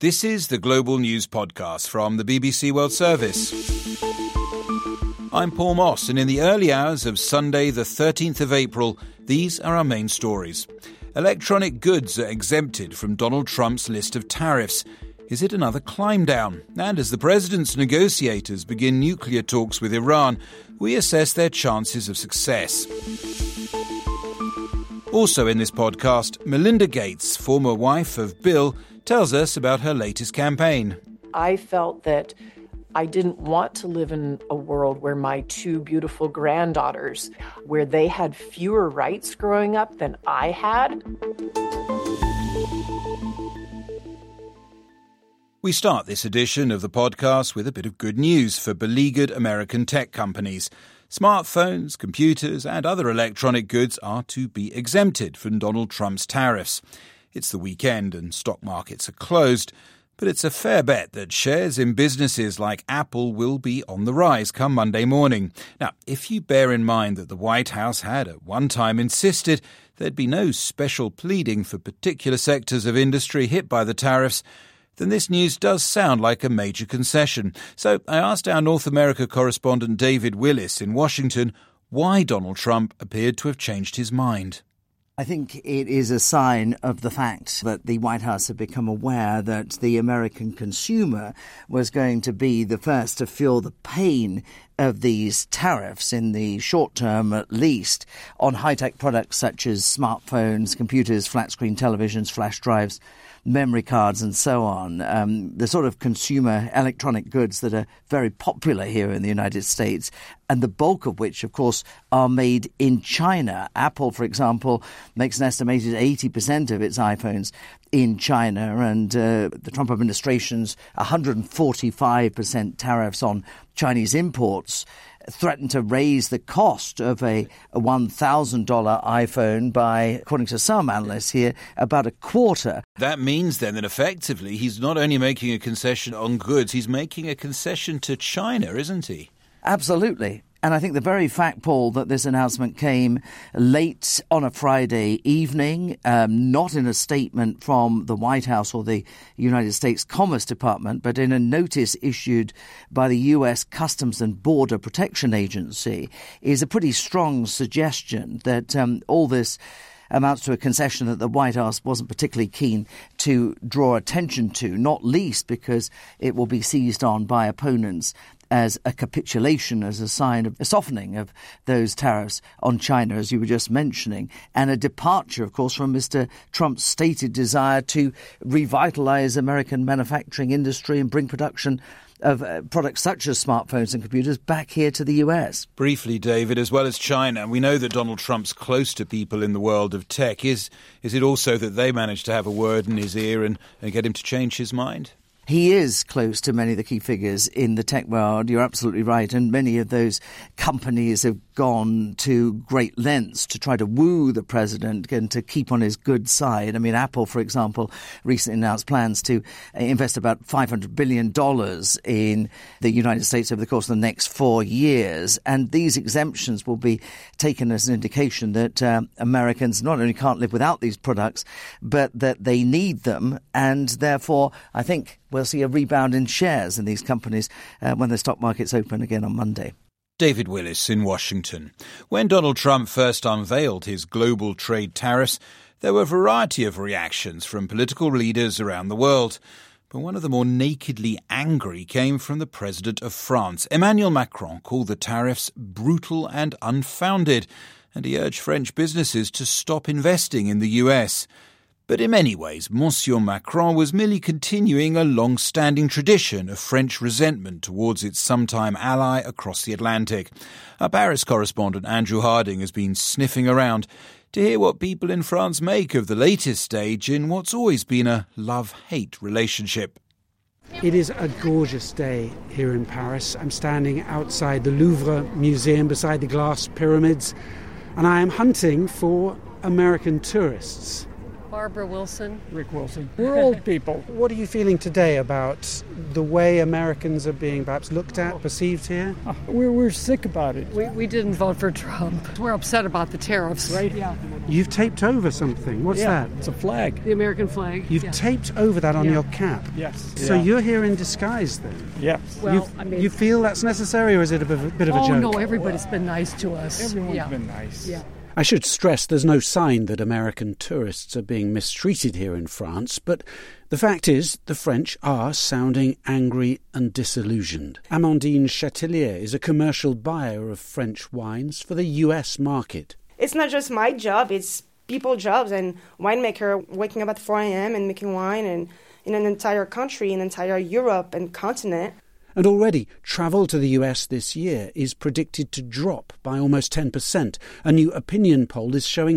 This is the Global News Podcast from the BBC World Service. I'm Paul Moss, and in the early hours of Sunday, the 13th of April, these are our main stories. Electronic goods are exempted from Donald Trump's list of tariffs. Is it another climb down? And as the president's negotiators begin nuclear talks with Iran, we assess their chances of success. Also in this podcast, Melinda Gates, former wife of Bill, tells us about her latest campaign. I felt that I didn't want to live in a world where my two beautiful granddaughters, where they had fewer rights growing up than I had. We start this edition of the podcast with a bit of good news for beleaguered American tech companies. Smartphones, computers, and other electronic goods are to be exempted from Donald Trump's tariffs. It's the weekend and stock markets are closed, but it's a fair bet that shares in businesses like Apple will be on the rise come Monday morning. Now, if you bear in mind that the White House had at one time insisted there'd be no special pleading for particular sectors of industry hit by the tariffs, then this news does sound like a major concession. So I asked our North America correspondent David Willis in Washington why Donald Trump appeared to have changed his mind. I think it is a sign of the fact that the White House had become aware that the American consumer was going to be the first to feel the pain of these tariffs in the short term, at least, on high-tech products such as smartphones, computers, flat-screen televisions, flash drives, memory cards and so on, the sort of consumer electronic goods that are very popular here in the United States, and the bulk of which, of course, are made in China. Apple, for example, makes an estimated 80% of its iPhones in China, and the Trump administration's 145% tariffs on Chinese imports threatened to raise the cost of a $1,000 iPhone by, according to some analysts here, about a quarter. That means then that effectively he's not only making a concession on goods, he's making a concession to China, isn't he? Absolutely. And I think the very fact, Paul, that this announcement came late on a Friday evening, not in a statement from the White House or the United States Commerce Department, but in a notice issued by the U.S. Customs and Border Protection Agency, is a pretty strong suggestion that all this amounts to a concession that the White House wasn't particularly keen to draw attention to, not least because it will be seized on by opponents as a capitulation, as a sign of a softening of those tariffs on China, as you were just mentioning, and a departure, of course, from Mr. Trump's stated desire to revitalize American manufacturing industry and bring production of products such as smartphones and computers back here to the US. Briefly, David, as well as China, we know that Donald Trump's close to people in the world of tech. Is it also that they managed to have a word in his ear and get him to change his mind? He is close to many of the key figures in the tech world. You're absolutely right. And many of those companies have gone to great lengths to try to woo the president and to keep on his good side. I mean, Apple, for example, recently announced plans to invest about $500 billion in the United States over the course of the next 4 years. And these exemptions will be taken as an indication that Americans not only can't live without these products, but that they need them. And therefore, I think we'll see a rebound in shares in these companies when the stock markets open again on Monday. David Willis in Washington. When Donald Trump first unveiled his global trade tariffs, there were a variety of reactions from political leaders around the world. But one of the more nakedly angry came from the president of France. Emmanuel Macron called the tariffs brutal and unfounded, and he urged French businesses to stop investing in the US. But in many ways, Monsieur Macron was merely continuing a long-standing tradition of French resentment towards its sometime ally across the Atlantic. Our Paris correspondent Andrew Harding has been sniffing around to hear what people in France make of the latest stage in what's always been a love-hate relationship. It is a gorgeous day here in Paris. I'm standing outside the Louvre Museum beside the glass pyramids, and I am hunting for American tourists. Barbara Wilson. Rick Wilson. We're old people. What are you feeling today about the way Americans are being perhaps looked at, perceived here? We're sick about it. We didn't vote for Trump. We're upset about the tariffs. Right? Yeah. You've taped over something. What's that? It's a flag. The American flag. You've taped over that on your cap. Yes. So you're here in disguise then? Yes. Well, you feel that's necessary, or is it a bit of a joke? Oh, no, everybody's been nice to us. Everyone's been nice. Yeah. I should stress there's no sign that American tourists are being mistreated here in France, but the fact is the French are sounding angry and disillusioned. Amandine Chatelier is a commercial buyer of French wines for the US market. It's not just my job, it's people's jobs, and winemaker waking up at 4 a.m. and making wine and in an entire country, an entire Europe and continent. And already, travel to the US this year is predicted to drop by almost 10%. A new opinion poll is showing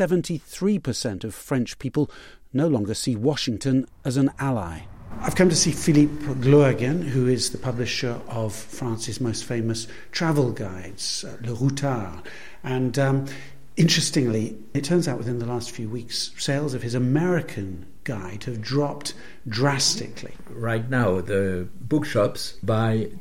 73% of French people no longer see Washington as an ally. I've come to see Philippe Glohagen, who is the publisher of France's most famous travel guides, Le Routard. And interestingly, it turns out within the last few weeks, sales of his American guide have dropped drastically. Right now, the bookshops buy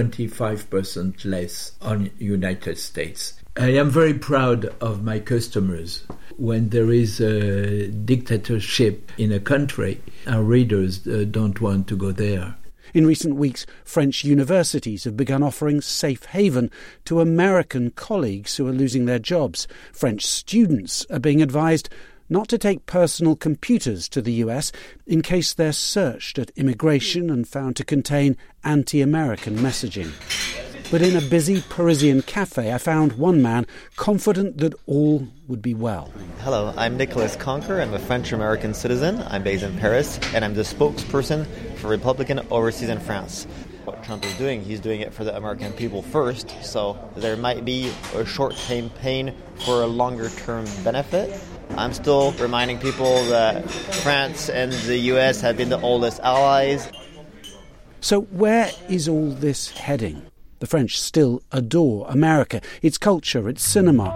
25% less on United States. I am very proud of my customers. When there is a dictatorship in a country, our readers don't want to go there. In recent weeks, French universities have begun offering safe haven to American colleagues who are losing their jobs. French students are being advised not to take personal computers to the US in case they're searched at immigration and found to contain anti-American messaging. But in a busy Parisian cafe, I found one man confident that all would be well. Hello, I'm Nicolas Conquer. I'm a French-American citizen. I'm based in Paris, and I'm the spokesperson for Republican Overseas in France. What Trump is doing, he's doing it for the American people first, so there might be a short-term pain for a longer-term benefit. I'm still reminding people that France and the US have been the oldest allies. So where is all this heading? The French still adore America, its culture, its cinema.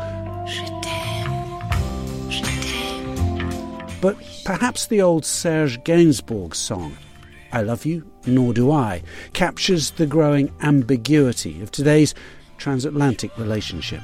But perhaps the old Serge Gainsbourg song, I Love You, Nor Do I, captures the growing ambiguity of today's transatlantic relationship.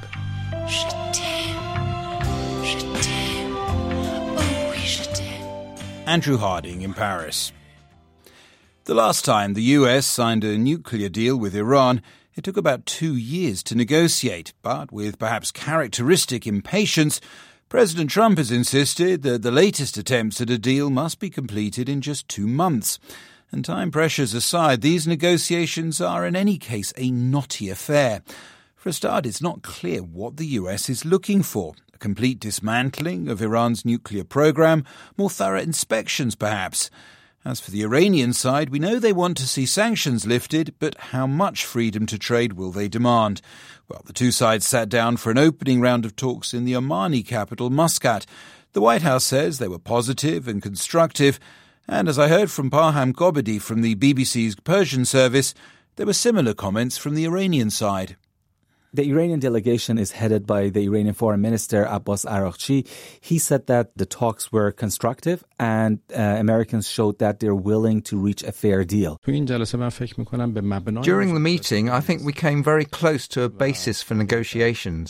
Andrew Harding in Paris. The last time the US signed a nuclear deal with Iran, it took about 2 years to negotiate, but with perhaps characteristic impatience, President Trump has insisted that the latest attempts at a deal must be completed in just 2 months. And time pressures aside, these negotiations are in any case a knotty affair. For a start, it's not clear what the US is looking for. A complete dismantling of Iran's nuclear program, more thorough inspections perhaps. As for the Iranian side, we know they want to see sanctions lifted, but how much freedom to trade will they demand? Well, the two sides sat down for an opening round of talks in the Omani capital, Muscat. The White House says they were positive and constructive, and as I heard from Parham Gobadi from the BBC's Persian service, there were similar comments from the Iranian side. The Iranian delegation is headed by the Iranian Foreign Minister Abbas Araghchi. He said that the talks were constructive and Americans showed that they're willing to reach a fair deal. During the meeting, I think we came very close to a basis for negotiations.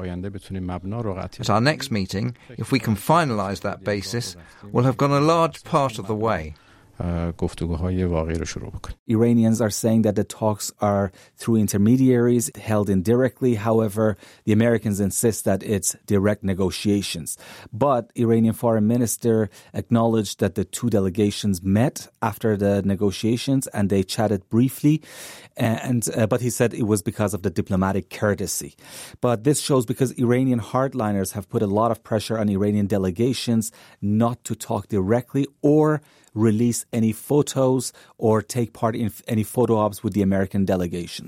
At our next meeting, if we can finalise that basis, we'll have gone a large part of the way. Iranians are saying that the talks are through intermediaries held indirectly. However, the Americans insist that it's direct negotiations. But Iranian Foreign Minister acknowledged that the two delegations met after the negotiations and they chatted briefly. But he said it was because of the diplomatic courtesy. But this shows because Iranian hardliners have put a lot of pressure on Iranian delegations not to talk directly or release any photos or take part in any photo ops with the American delegations.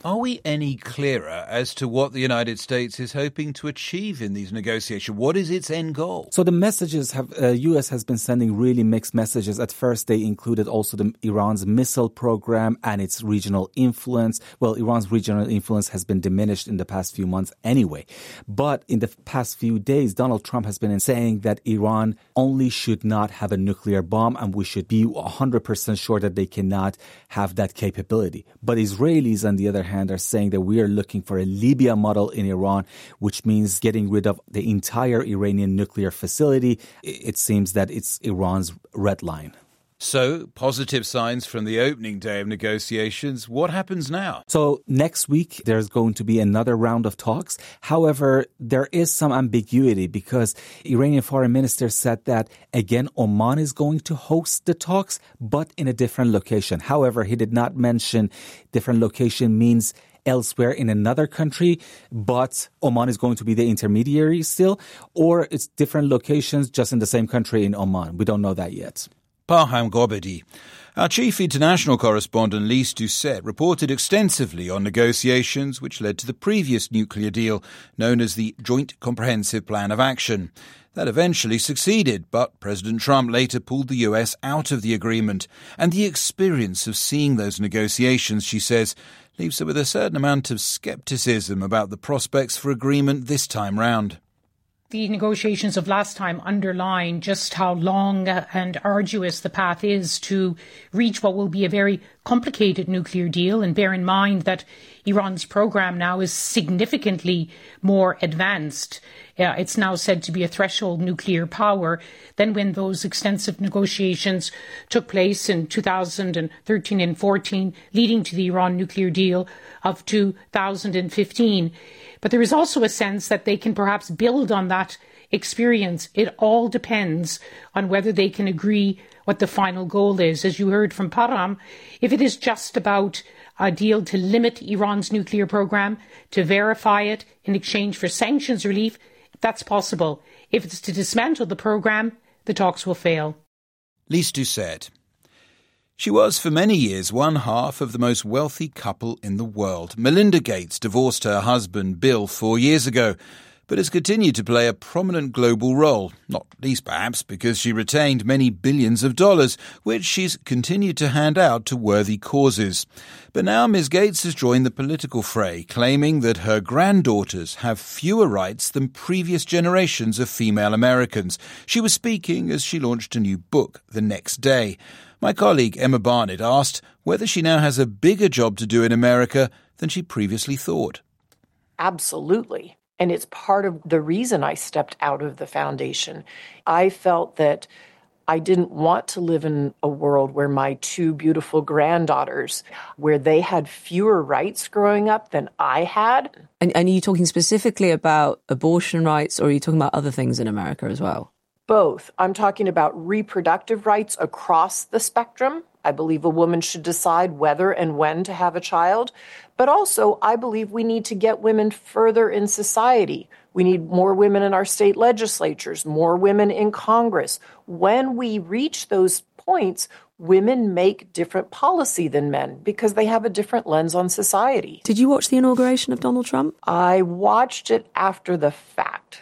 Are we any clearer as to what the United States is hoping to achieve in these negotiations? What is its end goal? So the messages U.S. has been sending really mixed messages. At first, they included also Iran's missile program and its regional influence. Well, Iran's regional influence has been diminished in the past few months anyway. But in the past few days, Donald Trump has been saying that Iran only should not have a nuclear bomb, and we should be 100% sure that they cannot have that capability. But Israelis, on the other hand, are saying that we are looking for a Libya model in Iran, which means getting rid of the entire Iranian nuclear facility. It seems that it's Iran's red line. So, positive signs from the opening day of negotiations. What happens now? So, next week, there's going to be another round of talks. However, there is some ambiguity because Iranian foreign minister said that, again, Oman is going to host the talks, but in a different location. However, he did not mention different location means elsewhere in another country, but Oman is going to be the intermediary still, or it's different locations just in the same country in Oman. We don't know that yet. Parham Gobedi. Our chief international correspondent, Lise Doucet, reported extensively on negotiations which led to the previous nuclear deal, known as the Joint Comprehensive Plan of Action. That eventually succeeded, but President Trump later pulled the US out of the agreement. And the experience of seeing those negotiations, she says, leaves her with a certain amount of scepticism about the prospects for agreement this time round. The negotiations of last time underline just how long and arduous the path is to reach what will be a very complicated nuclear deal, and bear in mind that Iran's program now is significantly more advanced. It's now said to be a threshold nuclear power than when those extensive negotiations took place in 2013 and 14, leading to the Iran nuclear deal of 2015. But there is also a sense that they can perhaps build on that experience. It all depends on whether they can agree what the final goal is. As you heard from Parham, if it is just about a deal to limit Iran's nuclear program, to verify it in exchange for sanctions relief, that's possible. If it's to dismantle the program, the talks will fail. Lise Doucet. She was for many years one half of the most wealthy couple in the world. Melinda Gates divorced her husband Bill 4 years ago, but has continued to play a prominent global role, not least perhaps because she retained many billions of dollars, which she's continued to hand out to worthy causes. But now Ms. Gates has joined the political fray, claiming that her granddaughters have fewer rights than previous generations of female Americans. She was speaking as she launched a new book the next day. My colleague Emma Barnett asked whether she now has a bigger job to do in America than she previously thought. Absolutely. And it's part of the reason I stepped out of the foundation. I felt that I didn't want to live in a world where my two beautiful granddaughters, where they had fewer rights growing up than I had. And are you talking specifically about abortion rights, or are you talking about other things in America as well? Both. I'm talking about reproductive rights across the spectrum. I believe a woman should decide whether and when to have a child. But also, I believe we need to get women further in society. We need more women in our state legislatures, more women in Congress. When we reach those points, women make different policy than men because they have a different lens on society. Did you watch the inauguration of Donald Trump? I watched it after the fact.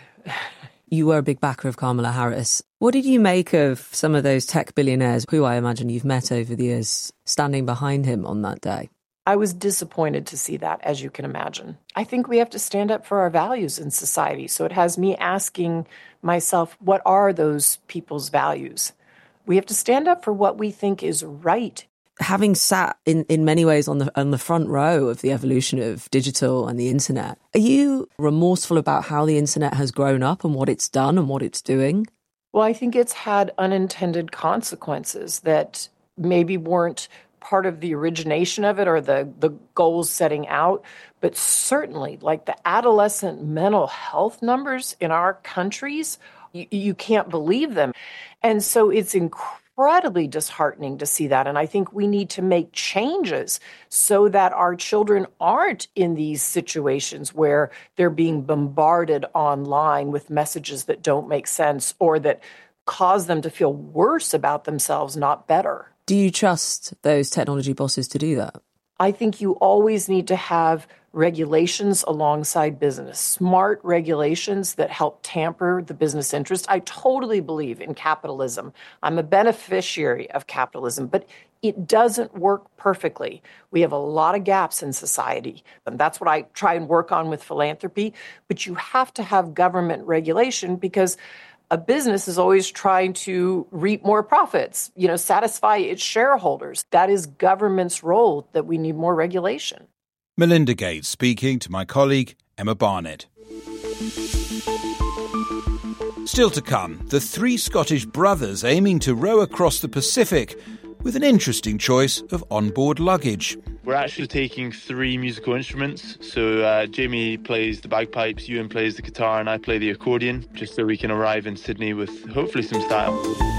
You were a big backer of Kamala Harris. What did you make of some of those tech billionaires who I imagine you've met over the years standing behind him on that day? I was disappointed to see that, as you can imagine. I think we have to stand up for our values in society. So it has me asking myself, what are those people's values? We have to stand up for what we think is right. Having sat in many ways on the front row of the evolution of digital and the internet, are you remorseful about how the internet has grown up and what it's done and what it's doing? Well, I think it's had unintended consequences that maybe weren't part of the origination of it or the goals setting out, but certainly like the adolescent mental health numbers in our countries, you can't believe them. And so it's incredibly disheartening to see that. And I think we need to make changes so that our children aren't in these situations where they're being bombarded online with messages that don't make sense or that cause them to feel worse about themselves, not better. Do you trust those technology bosses to do that? I think you always need to have regulations alongside business, smart regulations that help tamper the business interest. I totally believe in capitalism. I'm a beneficiary of capitalism, but it doesn't work perfectly. We have a lot of gaps in society, and that's what I try and work on with philanthropy. But you have to have government regulation because a business is always trying to reap more profits, satisfy its shareholders. That is government's role, that we need more regulation. Melinda Gates speaking to my colleague Emma Barnett. Still to come, the three Scottish brothers aiming to row across the Pacific with an interesting choice of onboard luggage. We're actually taking three musical instruments. So Jamie plays the bagpipes, Ewan plays the guitar, and I play the accordion, just so we can arrive in Sydney with hopefully some style.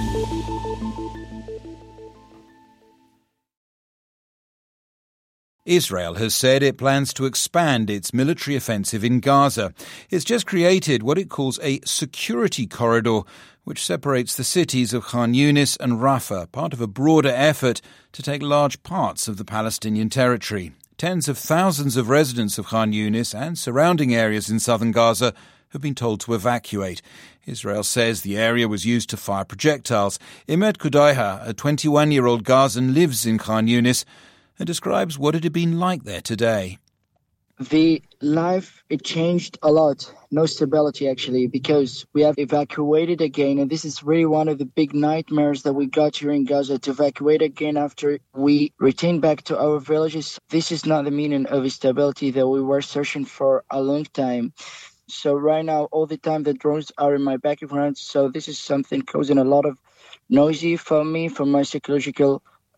Israel has said it plans to expand its military offensive in Gaza. It's just created what it calls a security corridor, which separates the cities of Khan Yunis and Rafah, part of a broader effort to take large parts of the Palestinian territory. Tens of thousands of residents of Khan Yunis and surrounding areas in southern Gaza have been told to evacuate. Israel says the area was used to fire projectiles. Imed Kudaiha, a 21-year-old Gazan, lives in Khan Yunis and describes what it had been like there today. The life, it changed a lot. No stability, actually, because we have evacuated again. And this is really one of the big nightmares that we got here in Gaza, to evacuate again after we returned back to our villages. This is not the meaning of stability that we were searching for a long time. So right now, all the time, the drones are in my background. So this is something causing a lot of noisy for me, for my psychological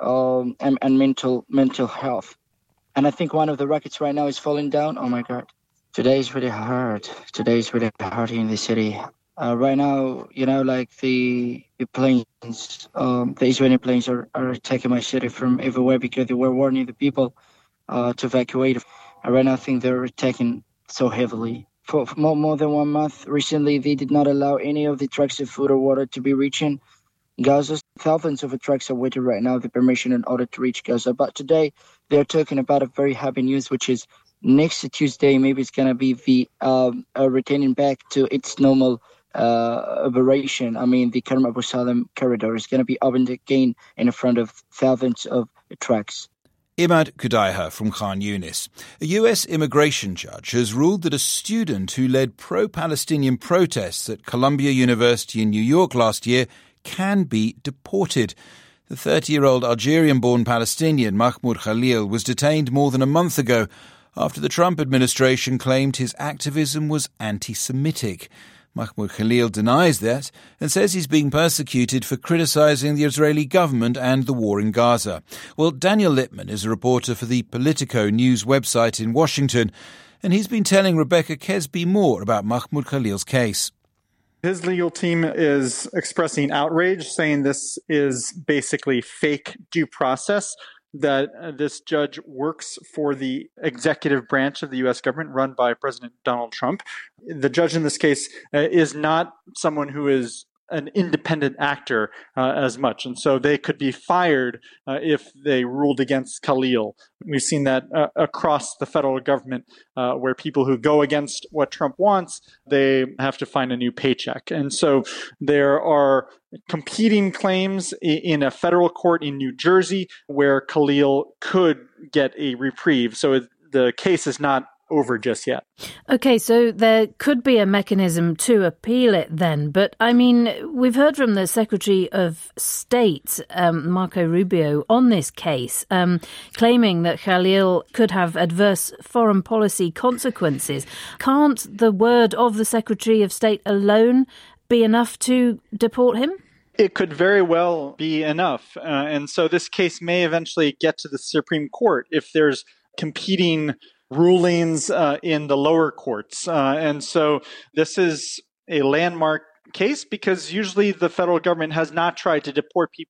and mental health. And I think one of the rockets right now is falling down. Oh, my God. Today is really hard. Today is really hard here in the city. Right now, the planes, the Israeli planes are attacking my city from everywhere because they were warning the people to evacuate. Right now, I think they're attacking so heavily. For more than 1 month recently, they did not allow any of the trucks of food or water to be reaching Gaza. Thousands of trucks are waiting right now the permission in order to reach Gaza. But today they're talking about a very happy news, which is next Tuesday, maybe it's going to be the returning back to its normal operation. I mean, the Kerem Abu Salem corridor is going to be opened again in front of thousands of trucks. Imad Kudaiha from Khan Yunis. A US immigration judge has ruled that a student who led pro-Palestinian protests at Columbia University in New York last year can be deported. The 30-year-old Algerian-born Palestinian Mahmoud Khalil was detained more than a month ago after the Trump administration claimed his activism was anti-Semitic. Mahmoud Khalil denies that and says he's being persecuted for criticizing the Israeli government and the war in Gaza. Well, Daniel Lippman is a reporter for the Politico news website in Washington, and he's been telling Rebecca Kesby more about Mahmoud Khalil's case. His legal team is expressing outrage, saying this is basically fake due process, that this judge works for the executive branch of the U.S. government run by President Donald Trump. The judge in this case is not someone who is an independent actor as much. And so they could be fired if they ruled against Khalil. We've seen that across the federal government where people who go against what Trump wants, they have to find a new paycheck. And so there are competing claims in a federal court in New Jersey where Khalil could get a reprieve. So the case is not over just yet. Okay, so there could be a mechanism to appeal it then. But, I mean, we've heard from the Secretary of State, Marco Rubio, on this case, claiming that Khalil could have adverse foreign policy consequences. Can't the word of the Secretary of State alone be enough to deport him? It could very well be enough. And so this case may eventually get to the Supreme Court if there's competing rulings in the lower courts. And so this is a landmark case because usually the federal government has not tried to deport people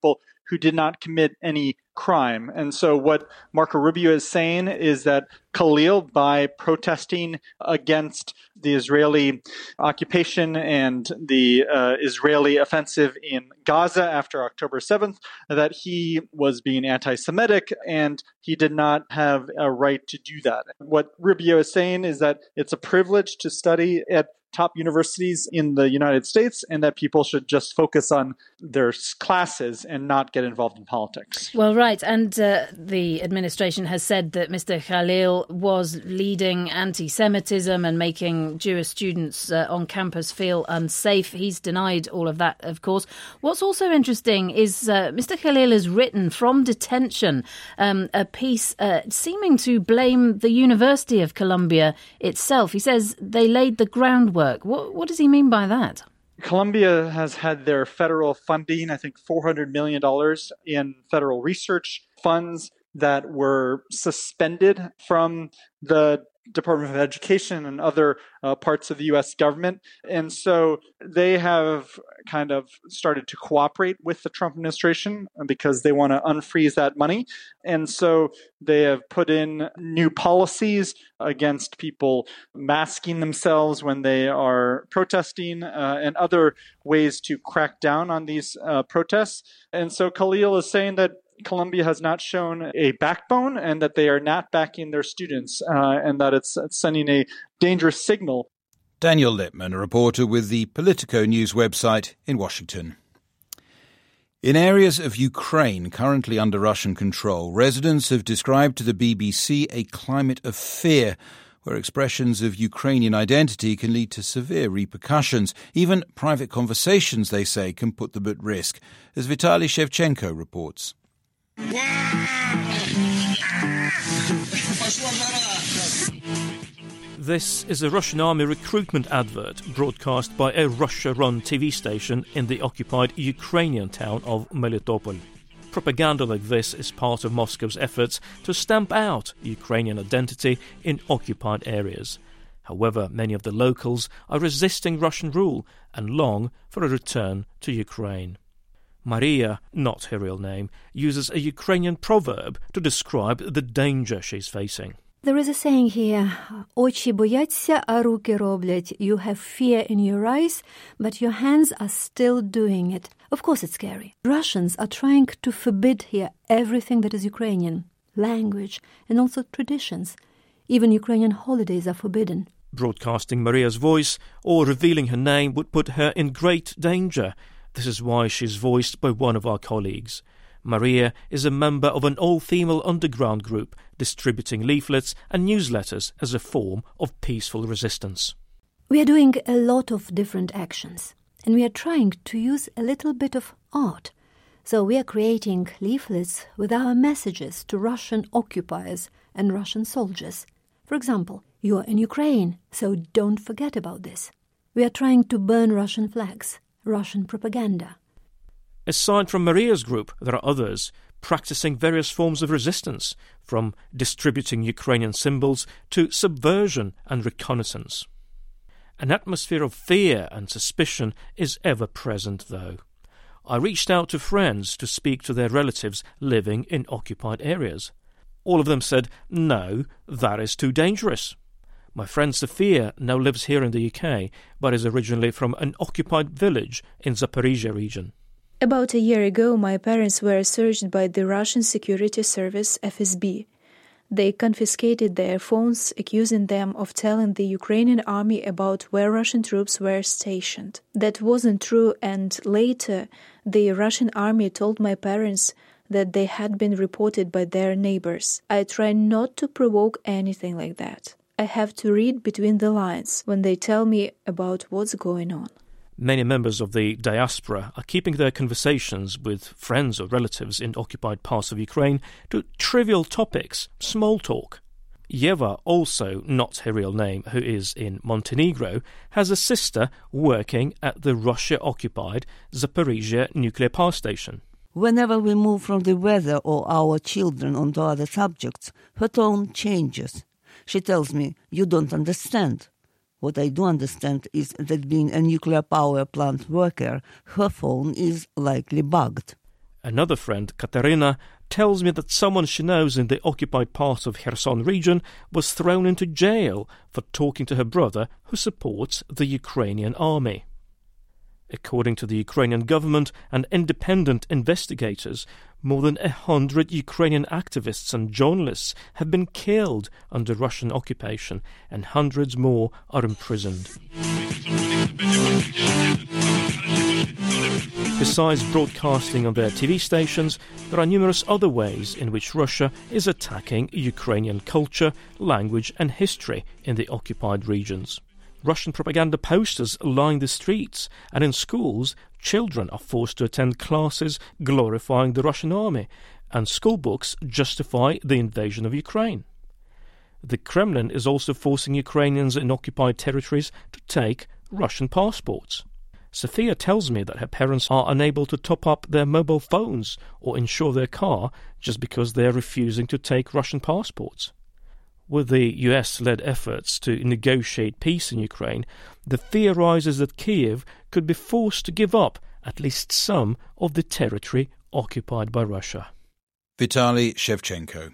who did not commit any crime. And so what Marco Rubio is saying is that Khalil, by protesting against the Israeli occupation and the Israeli offensive in Gaza after October 7th, that he was being anti-Semitic and he did not have a right to do that. What Rubio is saying is that it's a privilege to study at top universities in the United States and that people should just focus on their classes and not get involved in politics. Well, right. And the administration has said that Mr. Khalil was leading anti-Semitism and making Jewish students on campus feel unsafe. He's denied all of that, of course. What's also interesting is Mr. Khalil has written from detention a piece seeming to blame the University of Columbia itself. He says they laid the groundwork. What does he mean by that? Columbia has had their federal funding, I think $400 million in federal research funds that were suspended from the Department of Education and other parts of the U.S. government. And so they have kind of started to cooperate with the Trump administration because they want to unfreeze that money. And so they have put in new policies against people masking themselves when they are protesting and other ways to crack down on these protests. And so Khalil is saying that Columbia has not shown a backbone and that they are not backing their students and that it's sending a dangerous signal. Daniel Lippman, a reporter with the Politico news website in Washington. In areas of Ukraine currently under Russian control, residents have described to the BBC a climate of fear where expressions of Ukrainian identity can lead to severe repercussions. Even private conversations, they say, can put them at risk, as Vitaly Shevchenko reports. This is a Russian army recruitment advert broadcast by a Russia-run TV station in the occupied Ukrainian town of Melitopol. Propaganda like this is part of Moscow's efforts to stamp out Ukrainian identity in occupied areas. However, many of the locals are resisting Russian rule and long for a return to Ukraine. Maria, not her real name, uses a Ukrainian proverb to describe the danger she's facing. There is a saying here, «Очі бояться, а руки роблять». You have fear in your eyes, but your hands are still doing it. Of course it's scary. Russians are trying to forbid here everything that is Ukrainian, language, and also traditions. Even Ukrainian holidays are forbidden. Broadcasting Maria's voice or revealing her name would put her in great danger. This is why she's voiced by one of our colleagues. Maria is a member of an all-female underground group distributing leaflets and newsletters as a form of peaceful resistance. We are doing a lot of different actions, and we are trying to use a little bit of art. So we are creating leaflets with our messages to Russian occupiers and Russian soldiers. For example, you are in Ukraine, so don't forget about this. We are trying to burn Russian flags, Russian propaganda. Aside from Maria's group, there are others practicing various forms of resistance, from distributing Ukrainian symbols to subversion and reconnaissance. An atmosphere of fear and suspicion is ever present, though. I reached out to friends to speak to their relatives living in occupied areas. All of them said, no, that is too dangerous. My friend Sophia now lives here in the UK, but is originally from an occupied village in Zaporizhia region. About a year ago, my parents were searched by the Russian security service FSB. They confiscated their phones, accusing them of telling the Ukrainian army about where Russian troops were stationed. That wasn't true, and later the Russian army told my parents that they had been reported by their neighbors. I try not to provoke anything like that. I have to read between the lines when they tell me about what's going on. Many members of the diaspora are keeping their conversations with friends or relatives in occupied parts of Ukraine to trivial topics, small talk. Yeva, also not her real name, who is in Montenegro, has a sister working at the Russia-occupied Zaporizhia nuclear power station. Whenever we move from the weather or our children onto other subjects, her tone changes. She tells me, "You don't understand." What I do understand is that being a nuclear power plant worker, her phone is likely bugged. Another friend, Katerina, tells me that someone she knows in the occupied part of Kherson region was thrown into jail for talking to her brother, who supports the Ukrainian army. According to the Ukrainian government and independent investigators, more than 100 Ukrainian activists and journalists have been killed under Russian occupation, and hundreds more are imprisoned. Besides broadcasting on their TV stations, there are numerous other ways in which Russia is attacking Ukrainian culture, language and history in the occupied regions. Russian propaganda posters line the streets, and in schools, children are forced to attend classes glorifying the Russian army, and school books justify the invasion of Ukraine. The Kremlin is also forcing Ukrainians in occupied territories to take Russian passports. Sophia tells me that her parents are unable to top up their mobile phones or insure their car just because they are refusing to take Russian passports. With the US-led efforts to negotiate peace in Ukraine, the fear rises that Kyiv could be forced to give up at least some of the territory occupied by Russia. Vitaly Shevchenko.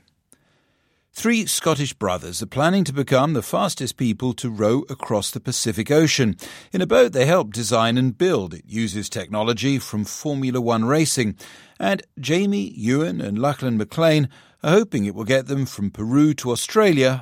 3 Scottish brothers are planning to become the fastest people to row across the Pacific Ocean. In a boat they helped design and build. It uses technology from Formula One racing. And Jamie, Ewan and Lachlan McLean are hoping it will get them from Peru to Australia,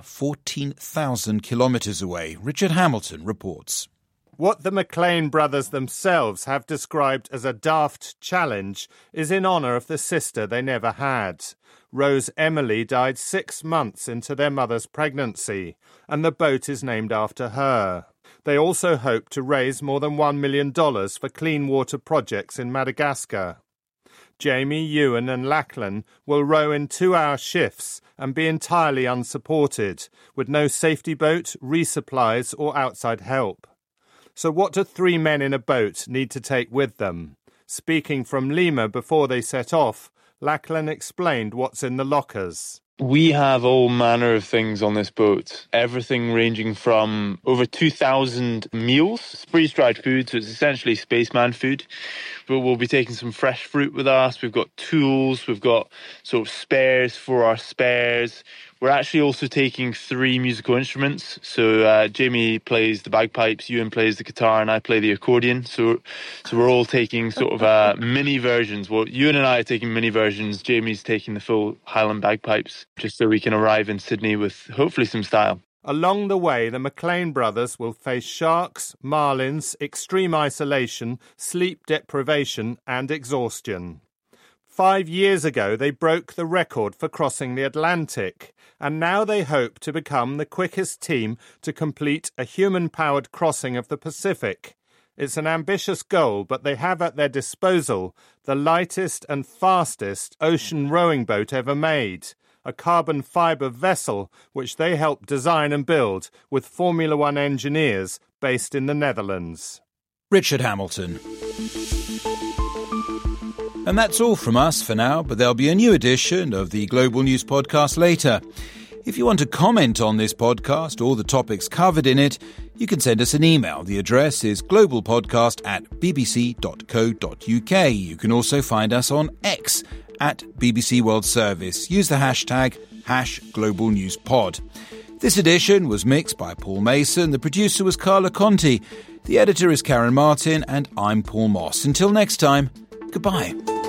14,000 kilometres away. Richard Hamilton reports. What the McLean brothers themselves have described as a daft challenge is in honour of the sister they never had. Rose Emily died 6 months into their mother's pregnancy, and the boat is named after her. They also hope to raise more than $1 million for clean water projects in Madagascar. Jamie, Ewan and Lachlan will row in 2-hour shifts and be entirely unsupported, with no safety boat, resupplies or outside help. So what do 3 men in a boat need to take with them? Speaking from Lima before they set off, Lachlan explained what's in the lockers. We have all manner of things on this boat. Everything ranging from over 2,000 meals, freeze-dried food, so it's essentially spaceman food. But we'll be taking some fresh fruit with us. We've got tools. We've got sort of spares for our spares. We're actually also taking 3 musical instruments. So Jamie plays the bagpipes, Ewan plays the guitar, and I play the accordion. So we're all taking sort of mini versions. Well, Ewan and I are taking mini versions. Jamie's taking the full Highland bagpipes, just so we can arrive in Sydney with hopefully some style. Along the way, the McLean brothers will face sharks, marlins, extreme isolation, sleep deprivation and exhaustion. 5 years ago, they broke the record for crossing the Atlantic, and now they hope to become the quickest team to complete a human-powered crossing of the Pacific. It's an ambitious goal, but they have at their disposal the lightest and fastest ocean rowing boat ever made, a carbon fibre vessel which they helped design and build with Formula One engineers based in the Netherlands. Richard Hamilton. And that's all from us for now, but there'll be a new edition of the Global News Podcast later. If you want to comment on this podcast or the topics covered in it, you can send us an email. The address is globalpodcast@bbc.co.uk. You can also find us on X @BBC World Service. Use the hashtag #GlobalNewsPod. This edition was mixed by Paul Mason. The producer was Carla Conti. The editor is Karen Martin, and I'm Paul Moss. Until next time, goodbye.